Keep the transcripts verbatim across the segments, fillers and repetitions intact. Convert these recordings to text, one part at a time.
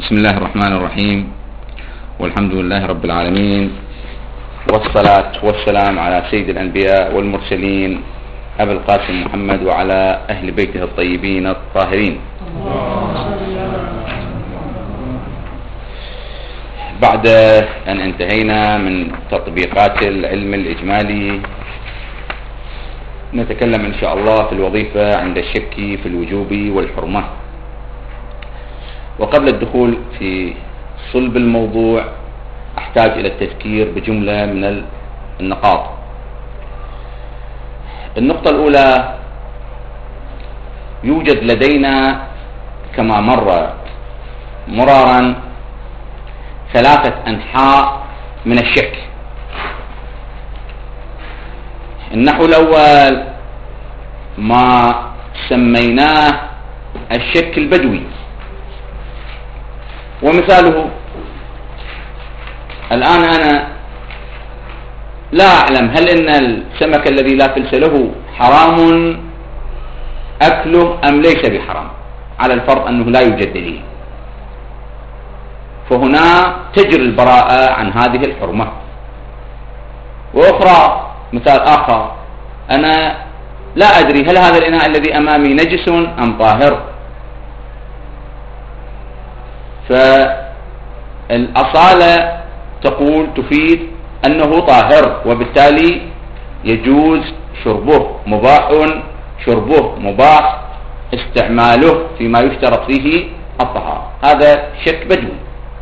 بسم الله الرحمن الرحيم، والحمد لله رب العالمين، والصلاة والسلام على سيد الأنبياء والمرسلين أبي القاسم محمد وعلى أهل بيته الطيبين الطاهرين. بعد أن انتهينا من تطبيقات العلم الإجمالي، نتكلم إن شاء الله في الوظيفة عند الشك في الوجوب والحرمة. وقبل الدخول في صلب الموضوع أحتاج إلى التذكير بجملة من النقاط. النقطة الأولى: يوجد لدينا كما مر مرارا ثلاثة أنحاء من الشك. النحو الأول ما سميناه الشك البدوي، ومثاله الآن أنا لا أعلم هل إن السمك الذي لا فلس له حرام أكله أم ليس بحرام، على الفرض أنه لا يوجد دليل، فهنا تجري البراءة عن هذه الحرمة. وأخرى مثال آخر: أنا لا أدري هل هذا الإناء الذي أمامي نجس أم طاهر، فالأصالة تقول تفيد أنه طاهر، وبالتالي يجوز شربه، مباح شربه، مباح استعماله فيما يشترط فيه الطهارة. هذا شك بدوي.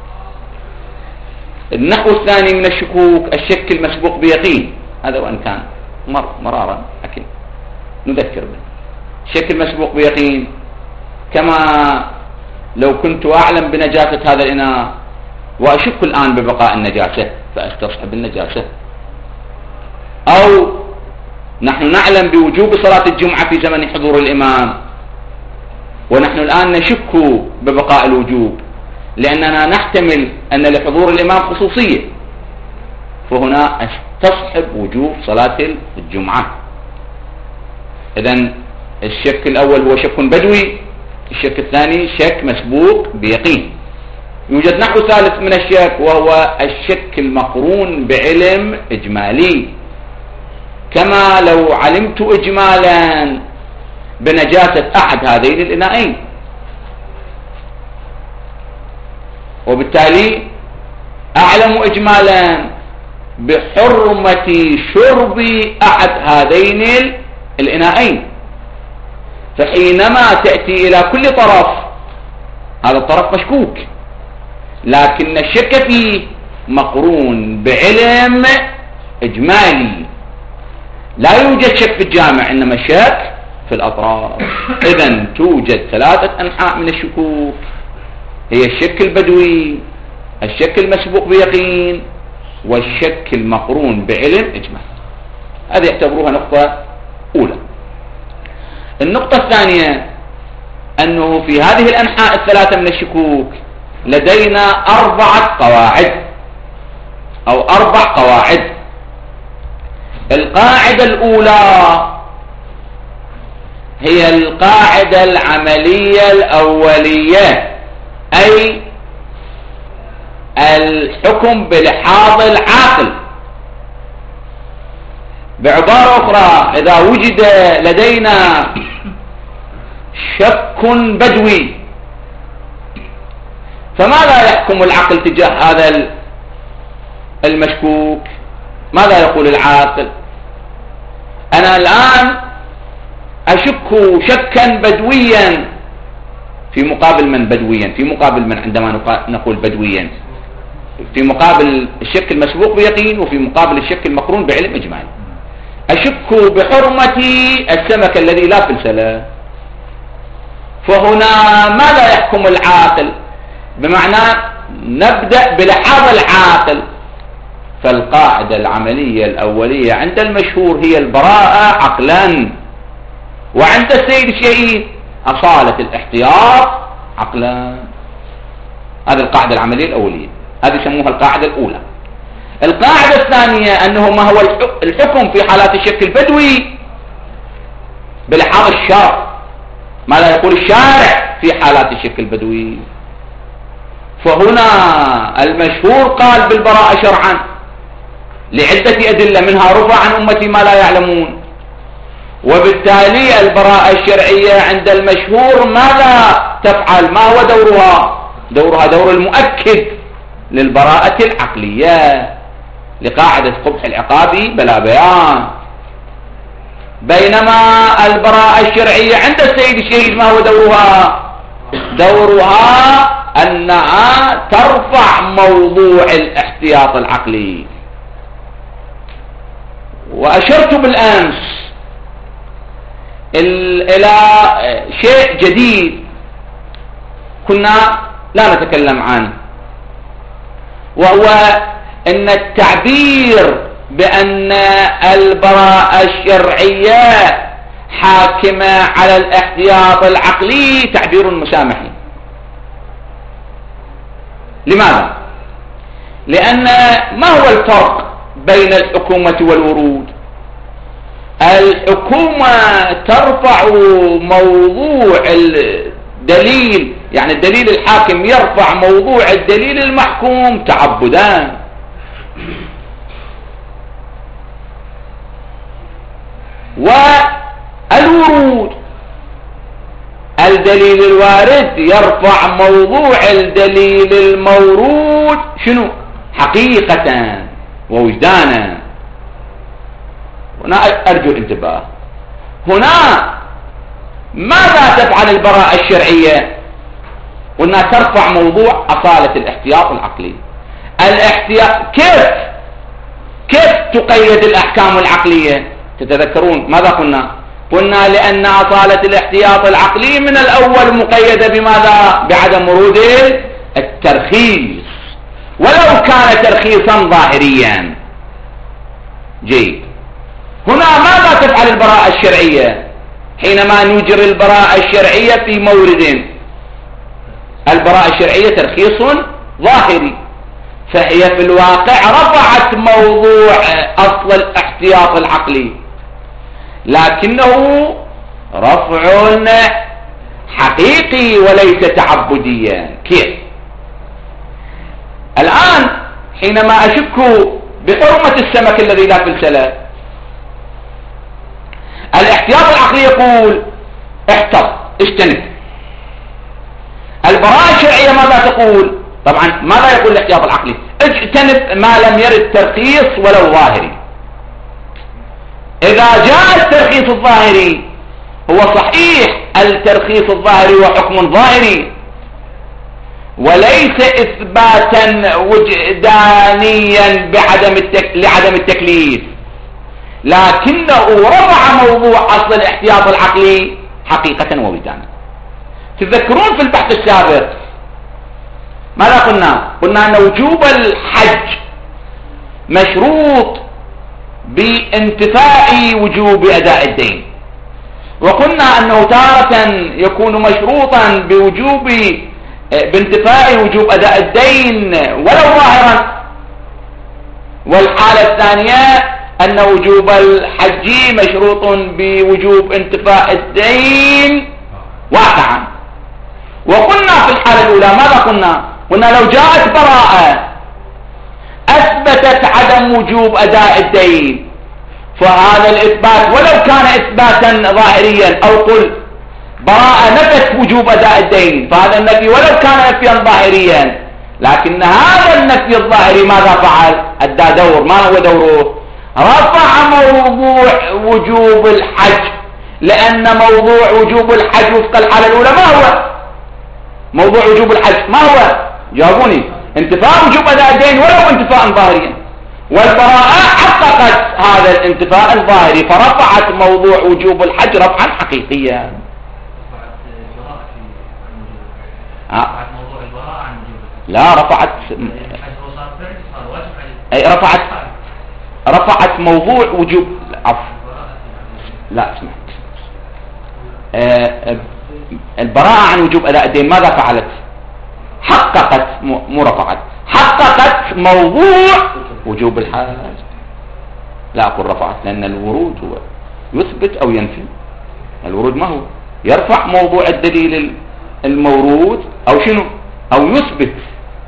النحو الثاني من الشكوك الشك المسبوق بيقين، هذا وإن كان مر مرارا لكن نذكر به. الشك المسبوق بيقين كما لو كنت أعلم بنجاسة هذا الإناء وأشك الآن ببقاء النجاسة فأستصحب النجاسة، أو نحن نعلم بوجوب صلاة الجمعة في زمن حضور الإمام ونحن الآن نشك ببقاء الوجوب لأننا نحتمل أن لحضور الإمام خصوصية، فهنا استصحب وجوب صلاة الجمعة. إذن الشك الأول هو شك بدوي، الشك الثاني شك مسبوق بيقين. يوجد نحو ثالث من الشك وهو الشك المقرون بعلم إجمالي، كما لو علمت إجمالا بنجاسة أحد هذين الإناءين، وبالتالي أعلم إجمالا بحرمة شرب أحد هذين الإناءين، فحينما تأتي إلى كل طرف هذا الطرف مشكوك، لكن الشك فيه مقرون بعلم إجمالي. لا يوجد شك في الجامع، إنما الشك في الأطراف. إذن توجد ثلاثة أنحاء من الشكوك، هي الشك البدوي، الشك المسبوق بيقين، والشك المقرون بعلم إجمالي. هذه يعتبروها نقطة أولى. النقطة الثانية أنه في هذه الأنحاء الثلاثة من الشكوك لدينا أربعة قواعد أو أربع قواعد. القاعدة الأولى هي القاعدة العملية الأولية، أي الحكم بلحاظ العاقل. بعبارة أخرى، إذا وجد لدينا شك بدوي فماذا يحكم العقل تجاه هذا المشكوك؟ ماذا يقول العاقل؟ أنا الآن أشك شكا بدويا، في مقابل من بدويا؟ في مقابل من عندما نقول بدويا؟ في مقابل الشك المسبوق بيقين، وفي مقابل الشك المقرون بعلم إجمالي. أشك بحرمة السمك الذي لا فلس له، فهنا ماذا يحكم العاقل؟ بمعنى نبدأ بلحاظ العاقل. فالقاعدة العملية الأولية عند المشهور هي البراءة عقلا، وعند السيد الشهيد أصالة الاحتياط عقلا. هذه القاعدة العملية الأولية، هذه يسموها القاعدة الأولى. القاعدة الثانية أنه ما هو الحكم في حالات الشك البدوي بلحاظ الشرع. ماذا يقول الشارع في حالات الشك البدوي؟ فهنا المشهور قال بالبراءة شرعا لعدة أدلة، منها رفع عن أمتي ما لا يعلمون. وبالتالي البراءة الشرعية عند المشهور ماذا تفعل؟ ما هو دورها؟ دورها دور المؤكد للبراءة العقلية لقاعدة قبح العقاب بلا بيان. بينما البراءة الشرعية عند السيد الشهيد ما هو دورها؟ دورها أنها ترفع موضوع الاحتياط العقلي. وأشرت بالأمس إلى شيء جديد كنا لا نتكلم عنه، وهو أن التعبير بأن البراءة الشرعية حاكمة على الاحتياط العقلي تعبير مسامحي. لماذا؟ لأن ما هو الفرق بين الحكومة والورود؟ الحكومة ترفع موضوع الدليل، يعني الدليل الحاكم يرفع موضوع الدليل المحكوم تعبدا، والورود الدليل الوارد يرفع موضوع الدليل المورود شنو؟ حقيقة ووجدانا. هنا أرجو الانتباه. هنا ماذا تفعل البراءة الشرعية؟ قلنا ترفع موضوع أصالة الاحتياط العقلي. الاحتياط كيف كيف تقيد الأحكام العقلية؟ تتذكرون ماذا قلنا؟ قلنا لأن أصالة الاحتياط العقلي من الأول مقيدة بماذا؟ بعدم ورود الترخيص، ولو كان ترخيصا ظاهريا. جيد. هنا ماذا تفعل البراءة الشرعية حينما نجري البراءة الشرعية في مورد؟ البراءة الشرعية ترخيص ظاهري، فهي في الواقع رفعت موضوع أصل الاحتياط العقلي، لكنه رفع حقيقي وليس تعبديا. كيف؟ الآن حينما أشك بحرمة السمك الذي لا فلس له، الاحتياط العقلي يقول احتط اجتنب. البراءة الشرعية ماذا تقول؟ طبعا ماذا يقول الاحتياط العقلي؟ اجتنب ما لم يرد ترخيص ولو ظاهري. إذا جاء الترخيص الظاهري، هو صحيح الترخيص الظاهري وحكم ظاهري وليس إثباتا وجدانيا بعدم التك... لعدم التكليف، لكنه رفع موضوع أصل الاحتياط العقلي حقيقة ووجدانا. تذكرون في البحث السابق ماذا قلنا؟ قلنا أن وجوب الحج مشروط بانتفاء وجوب أداء الدين، وقلنا أنه تارة يكون مشروطا بوجوب بانتفاء وجوب أداء الدين ولو ظاهرا، والحالة الثانية أن وجوب الحج مشروط بوجوب انتفاء الدين واقعا. وقلنا في الحالة الأولى ماذا قلنا؟ قلنا لو جاءت براءة أثبتت عدم وجوب أداء الدين، فهذا الإثبات ولو كان إثباتا ظاهريا، أو قل براءة نفت وجوب أداء الدين، فهذا النفي ولو كان نفيا ظاهريا، لكن هذا النفي الظاهري ماذا فعل؟ أدى دور. ما هو دوره؟ رفع موضوع وجوب الحج، لأن موضوع وجوب الحج وفق الحالة الأولى ما هو؟ موضوع وجوب الحج ما هو؟ جاوبوني. انتفاء وجوب أداء الدين ولو انتفاء ظاهريا، والبراءة حققت هذا الانتفاء الظاهري فرفعت موضوع وجوب الحج رفعا حقيقيا. آه. لا رفعت أي رفعت رفعت موضوع وجوب عفوا لا اسمع آه البراءة عن وجوب أداء الدين ماذا فعلت؟ حققت، مو رفعت، حققت موضوع وجوب الحج. لا أقول رفعت، لأن الورود هو يثبت أو ينفي. الورود ما هو؟ يرفع موضوع الدليل المورود أو شنو؟ أو يثبت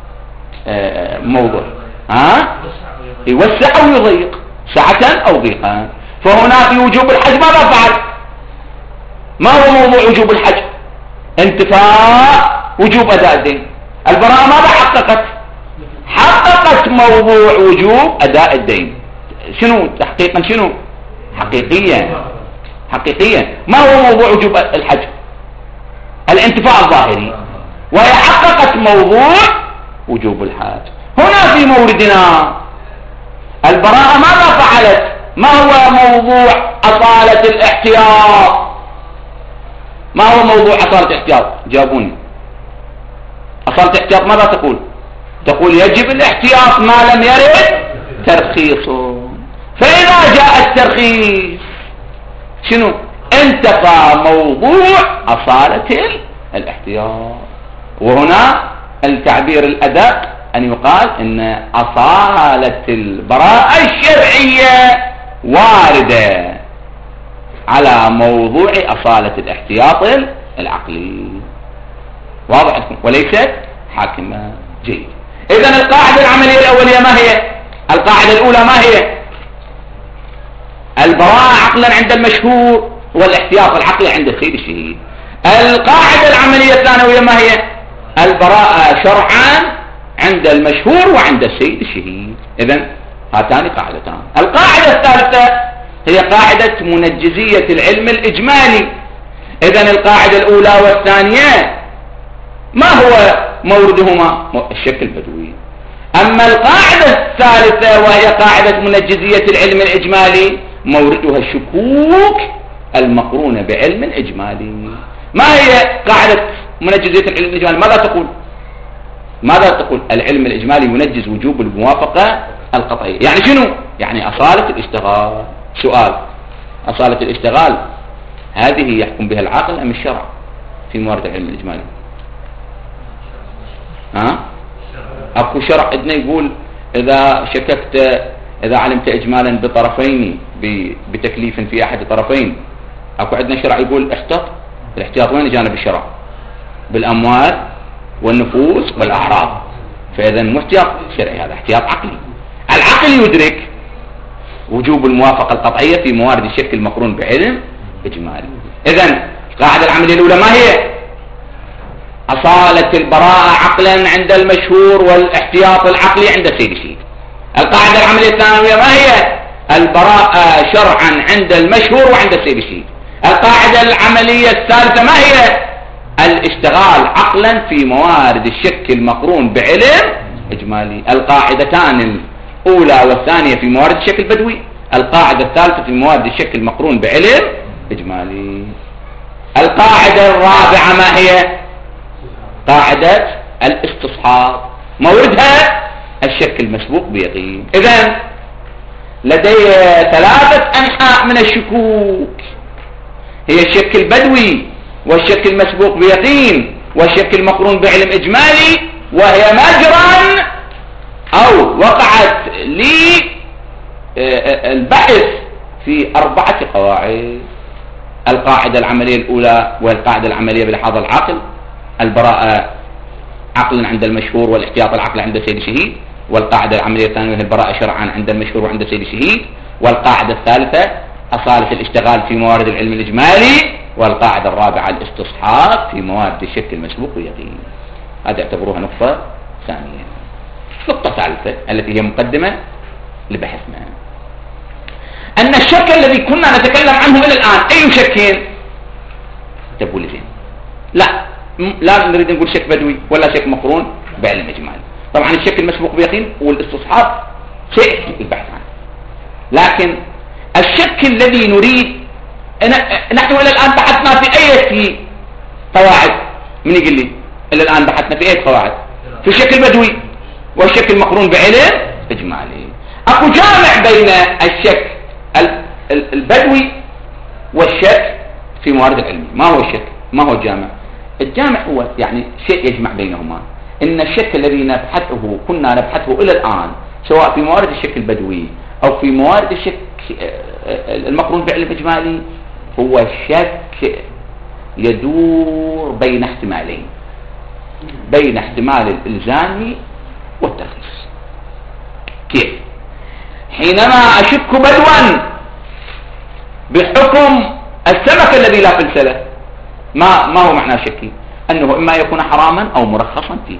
موضوع ها يوسع أو يضيق، سعة أو ضيقا. فهنا في وجوب الحج ماذا فعل؟ ما هو موضوع وجوب الحج؟ انتفاء وجوب أداء الدين. البراءة ماذا حققت؟ حققت موضوع وجوب أداء الدين. شنو تحقيقا؟ شنو حقيقيا؟ حقيقيا ما هو موضوع وجوب الحج؟ الانتفاء الظاهري، وهي حققت موضوع وجوب الحج. هنا في موردنا البراءة ماذا فعلت؟ ما هو موضوع أصالة الاحتياط؟ ما هو موضوع أصالة الاحتياط؟ جاوبوني. أصالة الاحتياط ماذا تقول؟ تقول يجب الاحتياط ما لم يرد ترخيصه. فإذا جاء الترخيص شنو؟ انتفى موضوع أصالة الاحتياط. وهنا التعبير الأدق أن يقال إن أصالة البراءة الشرعية واردة على موضوع أصالة الاحتياط العقلي. واضح لكم؟ وليست حاكمة. جيد. إذن القاعدة العملية الأولية ما هي؟ القاعدة الأولى ما هي؟ البراءة عقلا عند المشهور والاحتياط العقلي عند السيد الشهيد. القاعدة العملية الثانوية ما هي؟ البراءة شرعا عند المشهور وعند السيد الشهيد. إذن هاتان قاعدتان. القاعدة الثالثة هي قاعدة منجزية العلم الإجمالي. إذن القاعدة الأولى والثانية ما هو موردهما؟ الشك البدوي. أما القاعدة الثالثة وهي قاعدة منجزية العلم الإجمالي موردها الشكوك المقرونة بعلم إجمالي. ما هي قاعدة منجزية العلم الإجمالي؟ ماذا تقول؟ ماذا تقول؟ العلم الإجمالي ينجز وجوب الموافقة القطعية. يعني شنو؟ يعني أصالة الاشتغال. سؤال: أصالة الاشتغال هذه يحكم بها العقل أم الشرع في موارد العلم الإجمالي؟ ها؟ أكو شرع عندنا يقول إذا شككت، إذا علمت إجمالا بطرفين بتكليف في أحد الطرفين، أكو عندنا شرع يقول احتاط. الاحتياط وين جانب الشرع؟ بالأموال والنفوس والأعراض. فإذا مو احتياط شرعي، هذا احتياط عقلي. العقل يدرك وجوب الموافقة القطعية في موارد الشك المقرون بعلم إجمالي. إذن القاعدة العملية الأولى ما هي؟ أصالة البراءة عقلا عند المشهور والاحتياط العقلي عند السيد الشهيد. القاعدة العملية الثانوية ما هي؟ البراءة شرعا عند المشهور وعند السيد الشهيد. القاعدة العملية الثالثة ما هي؟ الاشتغال عقلا في موارد الشك المقرون بعلم إجمالي. القاعدتان الأولى والثانية في موارد الشك البدوي، القاعدة الثالثة في موارد الشك المقرون بعلم إجمالي. القاعدة الرابعة ما هي؟ قاعدة الاستصحاب موردها الشك المسبوق بيقين. إذن لدي ثلاثة أنحاء من الشكوك، هي الشك البدوي والشك المسبوق بيقين والشك المقرون بعلم إجمالي، وهي مجرى أو وقعت لي البحث في أربعة قواعد. القاعدة العملية الأولى والقاعدة العملية بلحاظ العقل، البراءة عقلا عند المشهور والاحتياط العقل عند السيد الشهيد. والقاعدة العملية الثانية هي البراءة شرعا عند المشهور وعند السيد الشهيد. والقاعدة الثالثة أصالة الاشتغال في موارد العلم الإجمالي. والقاعدة الرابعة الاستصحاب في موارد الشك المسبوق واليقين. هذا يعتبروها نقطة ثانية. نقطة ثالثة التي هي مقدمة لبحثنا، أن الشك الذي كنا نتكلم عنه إلى الآن أي شكين؟ تقول زين لا، لا نريد نقول شك بدوي ولا شك مقرون بعلم إجمالي. طبعا الشك المسبوق بيقين والاستصحاب شيء البحث عنه، لكن الشك الذي نريد، نحن إلى الآن بحثنا في أي قواعد؟ من يقول لي إلى الآن بحثنا في أي قواعد؟ في الشك البدوي والشك المقرون بعلم إجمالي. أكو جامع بين الشك البدوي والشك في موارد العلم. ما هو الشك؟ ما هو الجامع؟ الجامع هو يعني شيء يجمع بينهما. إن الشك الذي نبحثه كنا نبحثه إلى الآن سواء في موارد الشك البدوي أو في موارد الشك المقرون بعلم إجمالي هو شك يدور بين احتمالين، بين احتمال الإلزامي والترخيص. كيف؟ حينما أشك بدوا بحكم السمك الذي لا فلس له، ما ما هو معنى شكي؟ أنه إما يكون حراما أو مرخصا فيه.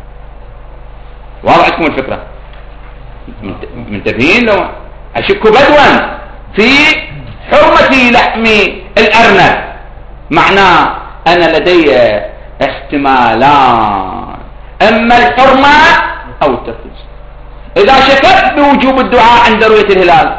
واضح لكم الفكرة؟ منتبهين؟ لو أشك بدوا في حرمة لحم الأرنب، معناه أنا لدي احتمالان، إما الحرمة أو الترخيص. إذا شككت بوجوب الدعاء عند رؤية الهلال،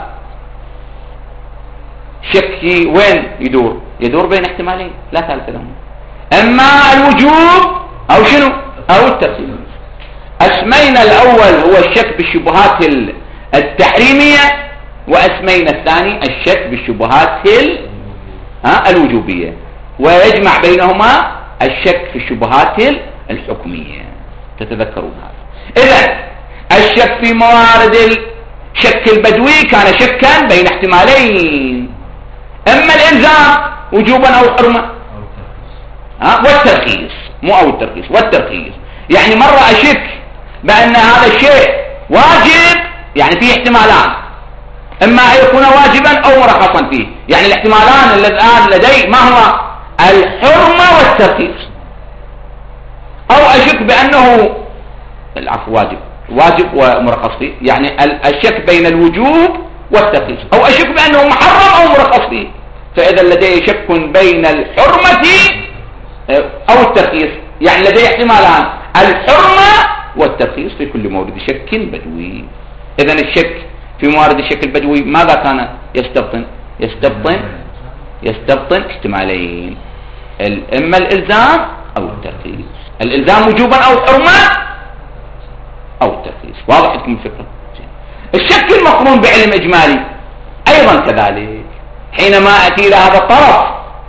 شكي وين يدور؟ يدور بين احتمالين لا ثالث لهم، اما الوجوب او شنو او الترخيص. اسمينا الاول هو الشك بالشبهات التحريمية، واسمينا الثاني الشك بالشبهات الوجوبية، ويجمع بينهما الشك في الشبهات الحكمية. تتذكرون هذا. اذا الشك في موارد الشك البدوي كان شكا بين احتمالين، اما الالزام وجوبا او حرمه ها والترخيص، مو او الترخيص والترخيص. يعني مره اشك بان هذا الشيء واجب، يعني فيه احتمالان، اما ان يكون واجبا او مرخصا فيه. يعني الاحتمالان الان لدي ما هو؟ الحرمه والترخيص. او اشك بانه العفو واجب واجب ومرخص فيه، يعني الشك بين الوجوب والترخيص. او اشك بانه محرم او مرخص فيه، فاذا لدي شك بين الحرمة او الترخيص، يعني لدي احتمالان، الحرمة والترخيص في كل مورد شك بدوي. اذا الشك في موارد الشك البدوي ماذا كان يستبطن؟ يستبطن يستبطن احتمالين، اما الالزام او الترخيص. الالزام وجوبا او حرمة او الترخيص. واضح لكم الفكرة؟ الشك المقرون بعلم اجمالي ايضا كذلك. حينما اتي الى هذا الطرف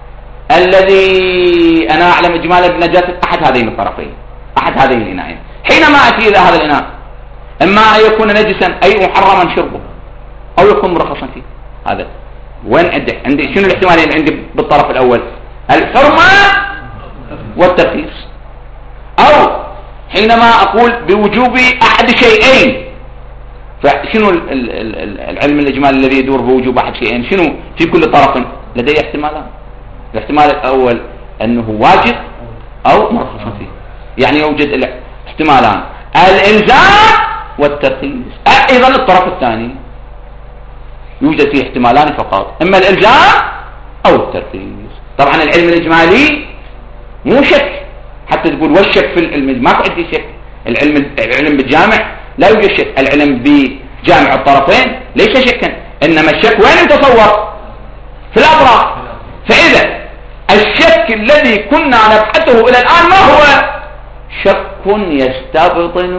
الذي انا اعلم اجمالا بنجاسة احد هذين الطرفين، احد هذين الاناءين، حينما اتي الى هذا الاناء اما ان يكون نجسا اي محرما شربه او يكون مرخصا فيه، هذا وين عندي؟ عندي شنو الاحتمالين عندي بالطرف الاول؟ الحرمة والترخيص. او حينما اقول بوجوب احد شيئين، فشنو العلم الاجمالي الذي يدور بوجوب احد شيئين؟ شنو في كل طرف لدي احتمالان. الاحتمال الاول انه واجب او مرخص فيه، يعني يوجد احتمالان، الالزام والترخيص. ايضا الطرف الثاني يوجد فيه احتمالان فقط، اما الالزام او الترخيص. طبعا العلم الاجمالي مو شك حتى تقول والشك في العلم، ما عندي شك. العلم العلم بالجامع لا يوجد شك، العلم بجامع الطرفين ليس شكا، انما الشك وين يتصور؟ في الاطراف. فاذا الشك الذي كنا نبحثه الى الان ما هو؟ شك يستبطن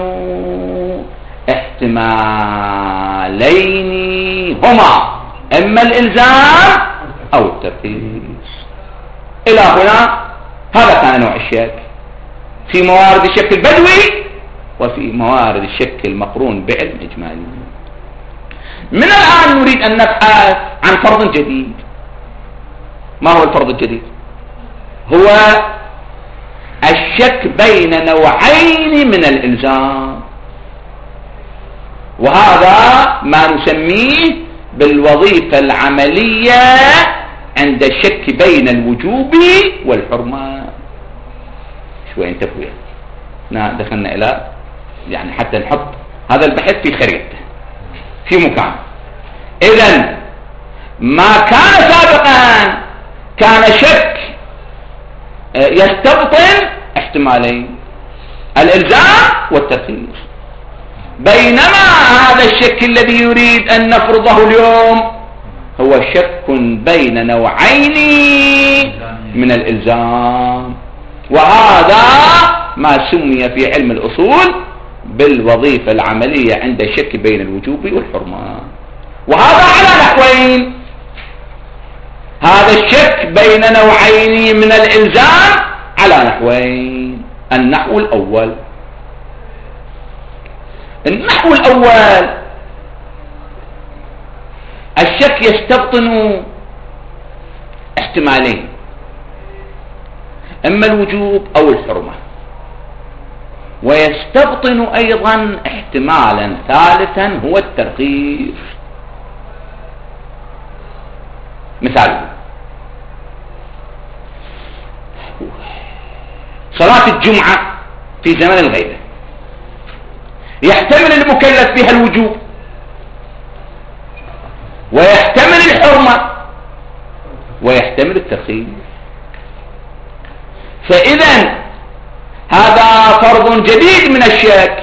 احتمالين هما اما الالزام او الترخيص. الى هنا هذا كان نوع الشك في موارد الشك البدوي وفي موارد الشك المقرون بعلم اجمالي. من الان نريد ان نبحث عن فرض جديد. ما هو الفرض الجديد؟ هو الشك بين نوعين من الالزام، وهذا ما نسميه بالوظيفة العملية عند الشك بين الوجوب والحرمة. شوي انتبهوا، يعني دخلنا الى يعني حتى نحط هذا البحث في خريطة في مكان. اذا ما كان سابقا كان شك يستبطن احتمالين، الالزام والترخيص، بينما هذا الشك الذي يريد ان نفرضه اليوم هو شك بين نوعين من الالزام، وهذا ما سمي في علم الاصول بالوظيفة العملية عند الشك بين الوجوب والحرمة. وهذا على نحوين، هذا الشك بين نوعين من الالزام على نحوين. النحو الاول، النحو الاول الشك يستبطن احتمالين، اما الوجوب او الحرمة. ويستبطن أيضا احتمالا ثالثا هو الترخيص. مثال: صلاة الجمعة في زمن الغيبة يحتمل المكلف بها الوجوب ويحتمل الحرمة ويحتمل الترخيص. فإذا هذا فرض جديد من الشك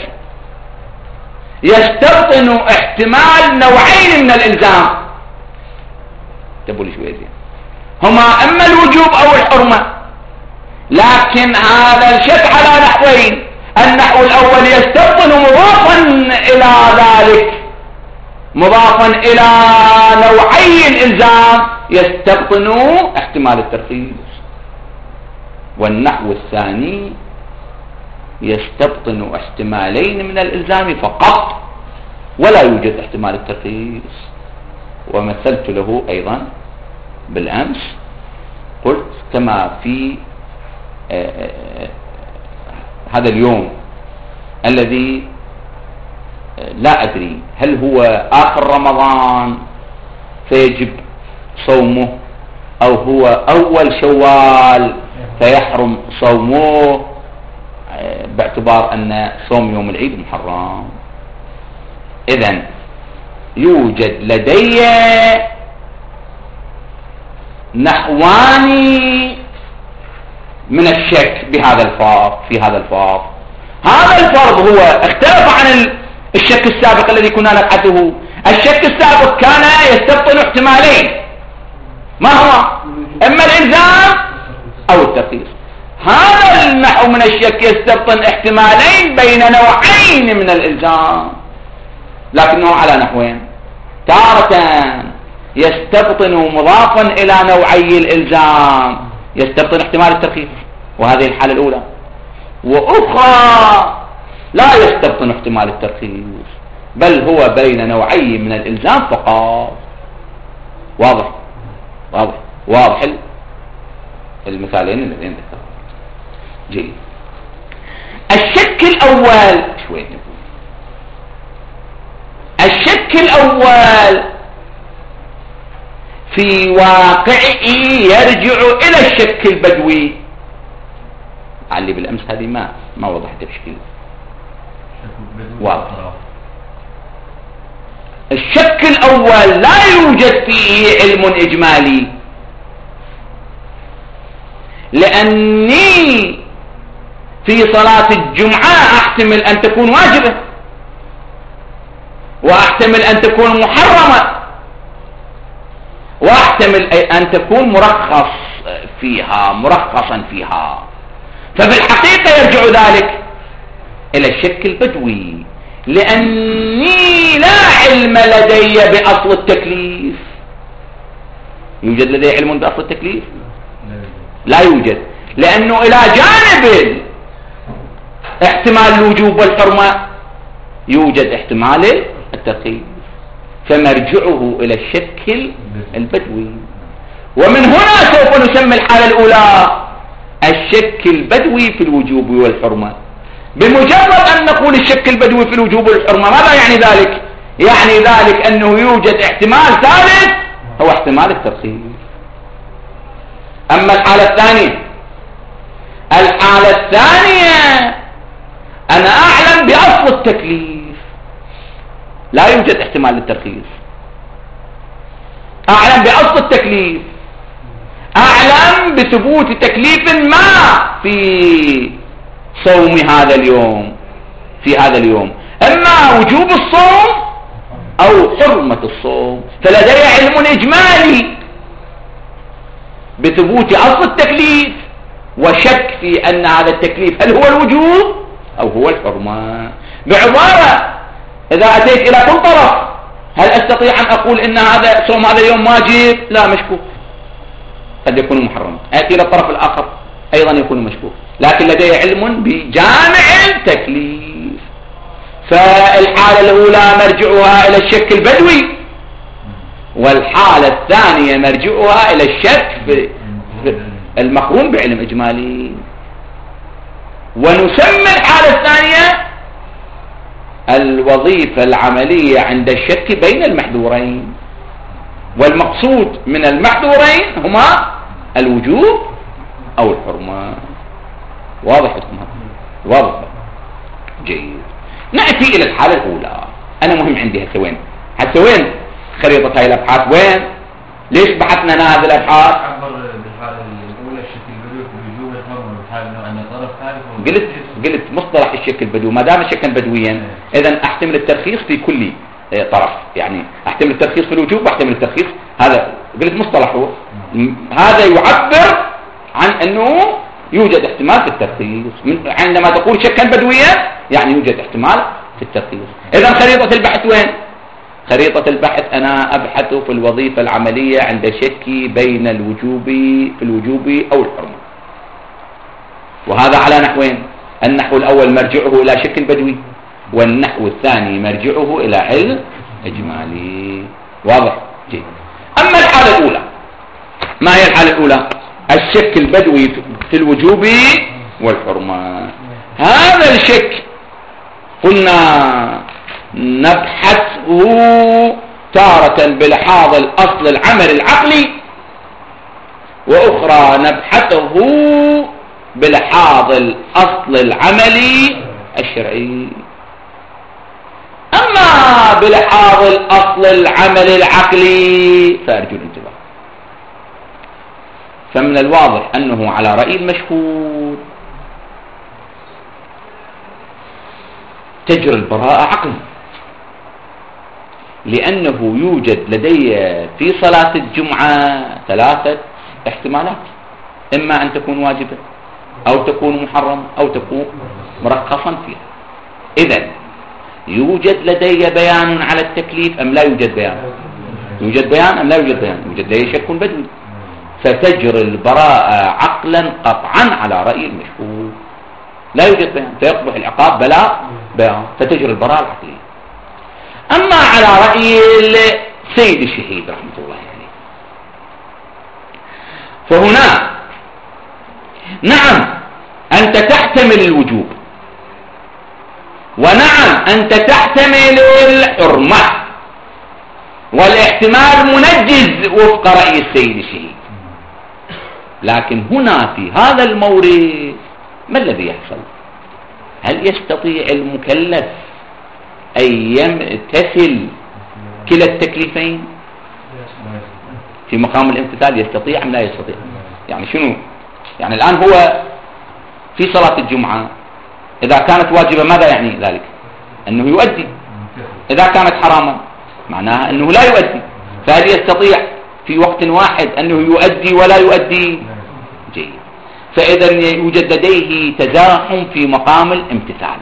يستبطن احتمال نوعين من الإلزام. تقول شوية زين، هما اما الوجوب او الحرمة، لكن هذا الشك على نحوين: النحو الاول يستبطن مضافا الى ذلك، مضافا الى نوعي الالزام يستبطن احتمال الترخيص، والنحو الثاني يستبطن احتمالين من الالزام فقط ولا يوجد احتمال الترخيص. ومثلت له ايضا بالامس، قلت كما في آآ آآ هذا اليوم الذي لا ادري هل هو اخر رمضان فيجب صومه او هو اول شوال فيحرم صومه، باعتبار ان صوم يوم العيد محرم. اذن يوجد لدي نحوان من الشك بهذا الفرض. في هذا الفرض هذا الفرض هو اختلف عن الشك السابق الذي كنا نبحثه. الشك السابق كان يستبطن احتمالين، ما هو؟ اما الالزام او الترخيص. هذا النحو من الشك يستبطن احتمالين بين نوعين من الالزام، لكنه على نحوين: تارة يستبطن مضافا الى نوعي الالزام يستبطن احتمال الترخيص، وهذه الحالة الاولى، واخرى لا يستبطن احتمال الترخيص بل هو بين نوعي من الالزام فقط. واضح واضح واضح المثالين اللذين ذكرهم. جيد. الشك الاول شوية نقول الشك الاول في واقعه يرجع الى الشك البدوي. علي بالامس هذه ما ما وضحت بشكل واضح. الشك الاول لا يوجد فيه علم اجمالي، لاني في صلاة الجمعة احتمل ان تكون واجبة واحتمل ان تكون محرمة واحتمل ان تكون مرخص فيها مرخصا فيها. ففي الحقيقة يرجع ذلك الى الشك البدوي، لاني لا علم لدي باصل التكليف. يوجد لدي علم باصل التكليف؟ لا يوجد، لانه الى جانب احتمال الوجوب والحرمة يوجد احتمال الترخيص، فمرجعه الى الشك البدوي. ومن هنا سوف نسمي الحالة الاولى الشك البدوي في الوجوب والحرمة. بمجرد ان نقول الشك البدوي في الوجوب والحرمة ماذا يعني ذلك؟ يعني ذلك انه يوجد احتمال ثالث هو احتمال الترخيص. اما الحالة الثانية الحالة الثانية انا اعلم باصل التكليف، لا يوجد احتمال للترخيص. اعلم باصل التكليف، اعلم بثبوت تكليف ما في صوم هذا اليوم في هذا اليوم، اما وجوب الصوم او حرمة الصوم. فلدي علم اجمالي بثبوت اصل التكليف وشك في ان هذا التكليف هل هو الوجوب او هو الحرمة. بعبارة اذا اتيت الى كل طرف، هل استطيع ان اقول ان هذا صوم هذا اليوم واجب؟ لا، مشكوك، قد يكون محرم. اتي الى الطرف الاخر ايضا يكون مشكوك، لكن لدي علم بجامع التكليف. فالحالة الاولى مرجعها الى الشك البدوي، والحالة الثانية مرجعها الى الشك المقرون بعلم اجمالي. ونسمي الحالة الثانية الوظيفة العملية عند الشك بين المحذورين، والمقصود من المحذورين هما الوجوب أو الحرمة. واضح لكم هذا؟ واضح. جيد. نأتي إلى الحالة الأولى. أنا مهم عندي هسه وين؟ هسه وين خريطة هاي الأبحاث؟ وين؟ ليش بحثنا أنا هذه الأبحاث؟ عبر بالحالة الأولى الشك البدوي في الوجوب والحرمة، بالحالة أن طرف ثالث. قلت قلت مصطلح الشك البدوي، ما دام الشك بدويا إذا أحتمل الترخيص في كل طرف، يعني أحتمل الترخيص في الوجوب وأحتمل الترخيص هذا. قلت مصطلحه هذا يعبر عن أنه يوجد احتمال في الترخيص. عندما تقول شكا بدويا يعني يوجد احتمال في الترخيص. إذا خريطة البحث وين؟ خريطة البحث أنا أبحث في الوظيفة العملية عند شكي بين الوجوب في الوجوب أو الحرمة، وهذا على نحوين. النحو الأول مرجعه إلى شك بدوي، والنحو الثاني مرجعه إلى علم إجمالي. واضح؟ جيد. أما الحالة الأولى، ما هي الحالة الأولى؟ الشك البدوي في الوجوب والحرمة. هذا الشك قلنا نبحثه تارة بلحاظ الأصل العمل العقلي، وأخرى نبحثه بلحاظ الأصل العملي الشرعي. أما بلحاظ الأصل العمل العقلي فأرجو الانتباه. فمن الواضح أنه على رأي المشهور تجري البراءة عقلا، لأنه يوجد لدي في صلاة الجمعة ثلاثة احتمالات، إما أن تكون واجبة أو تكون محرم أو تكون مرخصا فيها. إذن يوجد لدي بيان على التكليف أم لا يوجد بيان؟ يوجد بيان أم لا يوجد بيان؟ يوجد لدي شك بدوي، فتجري البراءة عقلا قطعا على رأي المشهور. لا يوجد بيان فيقبح العقاب بلا بيان، فتجري البراءة العقلية. أما على رأي السيد الشهيد رحمة الله عليه، فهنا نعم أنت تحتمل الوجوب، ونعم أنت تحتمل الحرمة، والاحتمال منجز وفق رأي السيد الشهيد. لكن هنا في هذا المورد ما الذي يحصل؟ هل يستطيع المكلف أن يمتثل كلا التكليفين في مقام الامتثال؟ يستطيع أم لا يستطيع؟ يعني شنو؟ يعني الآن هو في صلاة الجمعة إذا كانت واجبة ماذا يعني ذلك؟ أنه يؤدي. إذا كانت حراما معناها أنه لا يؤدي. فهل يستطيع في وقت واحد أنه يؤدي ولا يؤدي؟ جيد. فإذا يوجد لديه تزاحم في مقام الامتثال.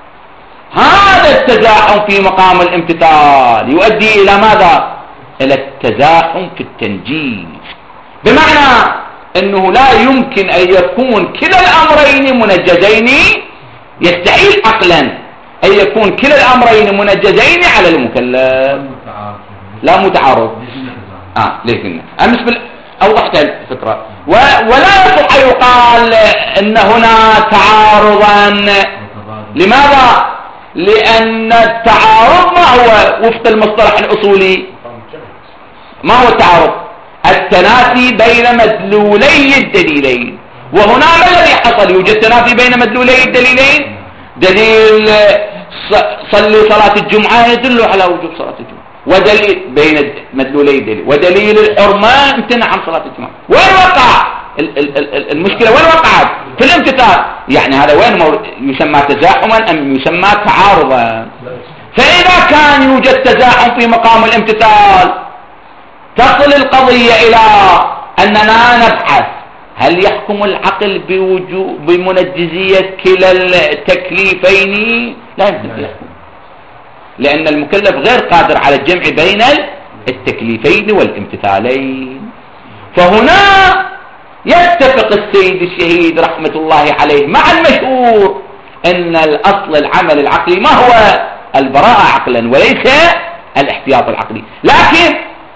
هذا التزاحم في مقام الامتثال يؤدي إلى ماذا؟ إلى التزاحم في التنجيز، بمعنى أنه لا يمكن أن يكون كلا الأمرين منجزين. يستحيل عقلا أن يكون كلا الأمرين منجزين على المكلف. لا متعارض. آه ليش قلنا أمس بال... أوضحت الفكرة. و... ولا يصح يقال أن هنا تعارضا. لماذا؟ لأن التعارض ما هو وفق المصطلح الأصولي؟ ما هو التعارض؟ التنافي بين مدلولي الدليلين. وهنا ما الذي حصل؟ يوجد تنافي بين مدلولي الدليلين. دليل صلي صلاة الجمعة يدل على وجوب صلاة الجمعة، ودليل بين مدلولي الدليل، ودليل الحرمة امتنع عن صلاة الجمعة. وين وقع المشكلة؟ وين وقعت؟ في الامتثال. يعني هذا وين يسمى تزاحما أم يسمى تعارضا؟ فإذا كان يوجد تزاحم في مقام الامتثال تصل القضية إلى أننا نبحث هل يحكم العقل بوجوب بمنجزية كلا التكليفين؟ لا يمكن أن يحكم، لأن المكلف غير قادر على الجمع بين التكليفين والامتثالين. فهنا يتفق السيد الشهيد رحمة الله عليه مع المشهور أن الأصل العمل العقلي ما هو؟ البراءة عقلا وليس الاحتياط العقلي. لكن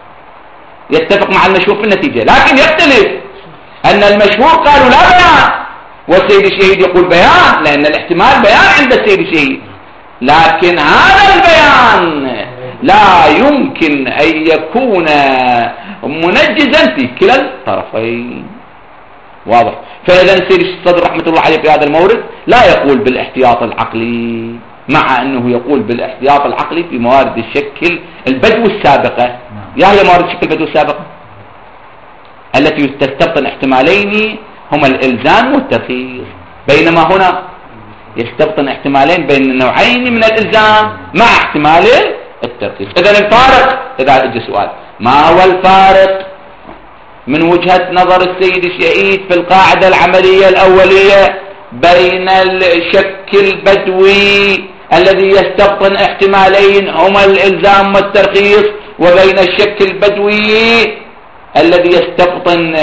يتفق مع المشهور في النتيجة، لكن يختلف أن المشهور قالوا لا بيان والسيد الشهيد يقول بيان، لأن الاحتمال بيان عند السيد الشهيد. لكن هذا البيان لا يمكن أن يكون منجزا في كلا الطرفين. واضح؟ فإذا سيد الصدر رحمة الله عليه في هذا المورد لا يقول بالاحتياط العقلي، مع أنه يقول بالاحتياط العقلي في موارد الشك البدو السابقة. يا هي موارد الشك البدو السابقة التي تستبطن احتمالين هما الإلزام والترخيص، بينما هنا يستبطن احتمالين بين نوعين من الإلزام مع احتمال الترخيص. إذا الفارق، إذا اجى سؤال ما هو الفارق من وجهة نظر السيد الشهيد في القاعدة العملية الأولية بين الشك البدوي الذي يستبطن احتمالين هما الإلزام والترخيص وبين الشك البدوي الذي يستبطن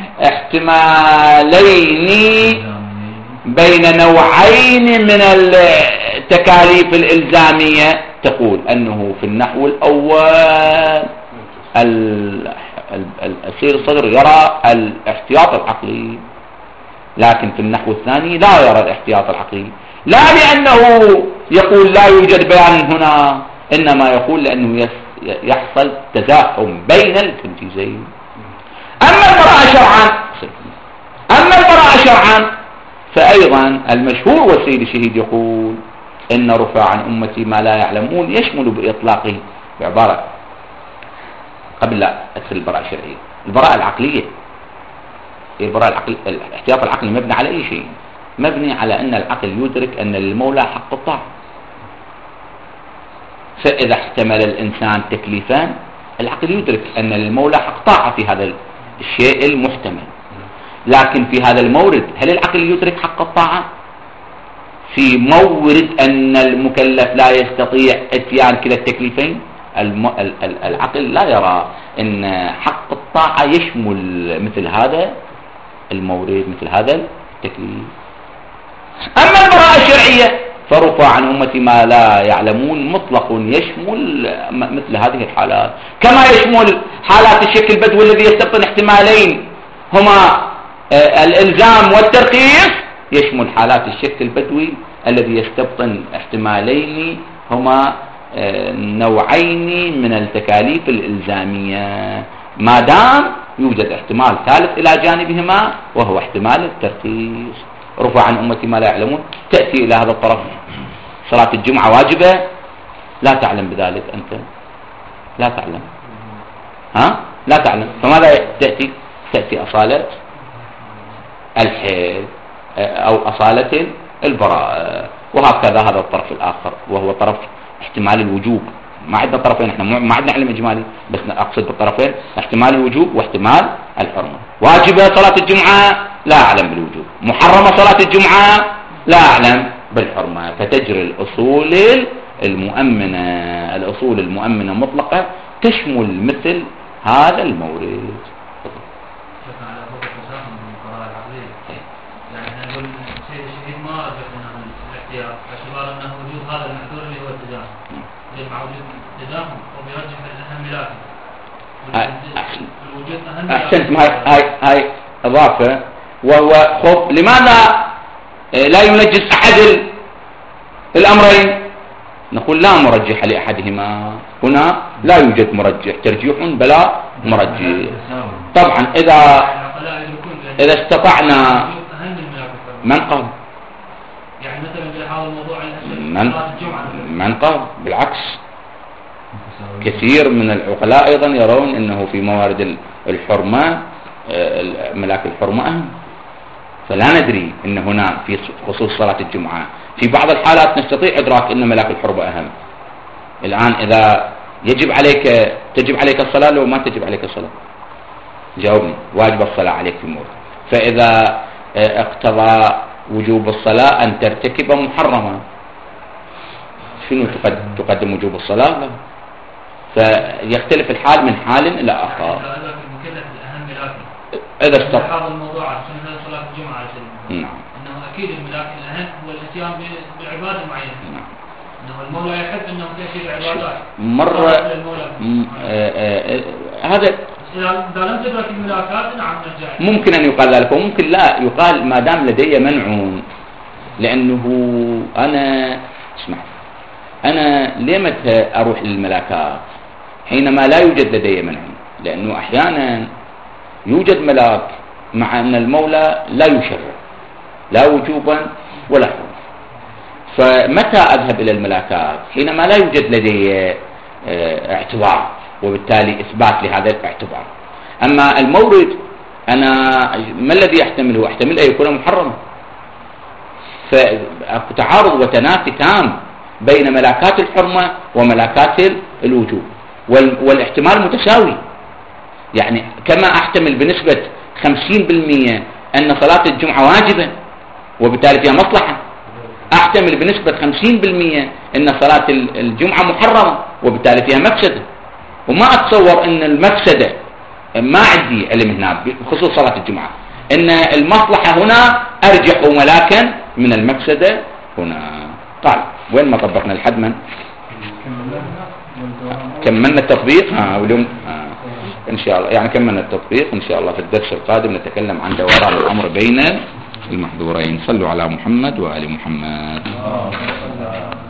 احتمالين بين نوعين من التكاليف الإلزامية؟ تقول أنه في النحو الأول السيد الصدر يرى الاحتياط العقلي، لكن في النحو الثاني لا يرى الاحتياط العقلي، لا لأنه يقول لا يوجد بيان هنا، إنما يقول لأنه يحصل تزاحم بين التنجيزين. أما البراءة شرعا أما البراءة شرعا فأيضا المشهور والسيد الشهيد يقول إن رفع عن أمتي ما لا يعلمون يشمل بإطلاقه بعبارة قبل لا أدخل البراءة الشرعية البراءة العقلية. البراءة العقل الاحتياط العقلي مبني على أي شيء؟ مبني على أن العقل يدرك أن للمولى حق الطاعة، فإذا احتمل الإنسان تكليفان العقل يدرك أن للمولى حق طاعة في هذا الشيء المحتمل. لكن في هذا المورد هل العقل يدرك حق الطاعة؟ في مورد أن المكلف لا يستطيع اتيان كلا التكليفين الم... العقل لا يرى أن حق الطاعة يشمل مثل هذا المورد مثل هذا التكليف. أما البراءة الشرعية فرفع عن أمتي ما لا يعلمون مطلق يشمل مثل هذه الحالات، كما يشمل حالات الشك البدوي الذي يستبطن احتمالين هما الإلزام والترخيص، يشمل حالات الشك البدوي الذي يستبطن احتمالين هما نوعين من التكاليف الإلزامية، ما دام يوجد احتمال ثالث إلى جانبهما وهو احتمال الترخيص. رفع عن أمتي ما لا يعلمون تأتي إلى هذا الطرف صلاة الجمعة واجبة، لا تعلم بذلك أنت، لا تعلم، ها لا تعلم، فماذا تأتي؟ تأتي أصالة الحيض أو أصالة البراءة، وهكذا هذا الطرف الآخر وهو طرف احتمال الوجوب. ما عندنا طرفين، احنا ما عندنا علم إجمالي، بس أقصد بالطرفين احتمال الوجوب واحتمال الحرمة. واجبة صلاة الجمعة لا أعلم بالوجوب، محرمة صلاة الجمعة لا أعلم بالحرمة، فتجري الأصول المؤمنة الأصول المؤمنة مطلقة تشمل مثل هذا المورد. أحسنت، هاي هاي هاي إضافة، وهو خب لماذا لا ينجز أحد الأمرين؟ نقول لا مرجح لأحدهما، هنا لا يوجد مرجح، ترجيح بلا مرجح. طبعا إذا إذا استطعنا من قال يعني مثلا في هذا الموضوع من من قال بالعكس، كثير من العقلاء أيضا يرون أنه في موارد الحرمة ملاك الحرمة أهم، فلا ندري أن هنا في خصوص صلاة الجمعة في بعض الحالات نستطيع إدراك أن ملاك الحرمة أهم. الآن إذا يجب عليك تجب عليك الصلاة لو ما تجب عليك الصلاة؟ جاوبني. واجب الصلاة عليك في الموت، فإذا اقتضى وجوب الصلاة أن ترتكب محرما، شنو تقدم وجوب الصلاة؟ فيختلف الحال من حال إلى آخر. إذا استطاع هذا الموضوع عشان صلاة الجمعة نعم إنه أكيد الملاك الأهم هو الاتيان بعبادة معينة. نعم. إنه المولى يحب إنه تأتي بعبادات مرة هذا إذا لم تدرك الملاكات نعم نرجع. ممكن أن يقال ذلك، وممكن لا يقال ما دام لدي منع، لأنه أنا اسمع أنا ليه متى أروح للملاكات حينما لا يوجد لدي منع؟ لأنه أحيانا يوجد ملاك مع أن المولى لا يشرع لا وجوبا ولا حرمة. فمتى أذهب إلى الملاكات؟ حينما لا يوجد لدي اعتبار وبالتالي إثبات لهذا الاعتبار. أما المورد أنا ما الذي أحتمله؟ أحتمل أن يكون محرما. فتعارض وتنافي تام بين ملاكات الحرمة وملاكات الوجوب، والاحتمال متساوي. يعني كما أحتمل بنسبة خمسين بالمئة أن صلاة الجمعة واجبة وبالتالي فيها مصلحة، أحتمل بنسبة خمسين بالمئة أن صلاة الجمعة محرمة وبالتالي فيها مفسدة. وما أتصور أن المفسدة، ما عندي علم هنا بخصوص صلاة الجمعة، أن المصلحة هنا أرجح ملاكا من المفسدة هنا. قال وين ما طبقنا لحد من كملنا التطبيق. ها واليوم إن شاء الله يعني كملنا التطبيق. إن شاء الله في الدرس القادم نتكلم عن دوران الأمر بين المحظورين. صلوا على محمد وآل محمد.